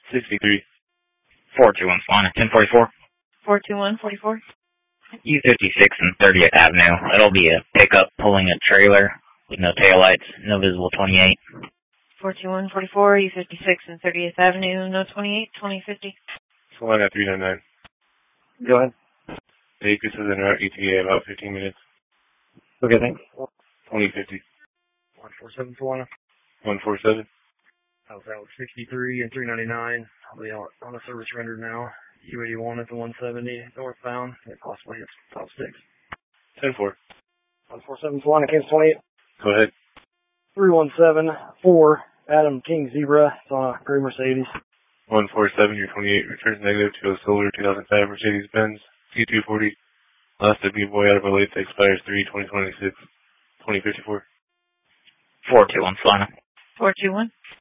63. 421 Solana, 1044. 42144. U56 and 30th Avenue. It'll be a pickup pulling a trailer with no taillights, no visible 28. 42144, U56 and 30th Avenue, no 28, 2050. Solana 399. Go ahead. Vegas is en route ETA about 15 minutes. Okay, thanks. 2050. 147 Solana. 147. House out 63 and 399. I'll be on a service render now. U81 at the 170 northbound. It possibly hits top 6. 10-4. 147 Solana, Kansas 28. Go ahead. 3174 Adam King Zebra. It's on a gray Mercedes. 147, your 28 returns negative to a solar 2005 Mercedes-Benz C240. Last of boy out of a late that expires 3/2026. 2054. 421 Solana. 421.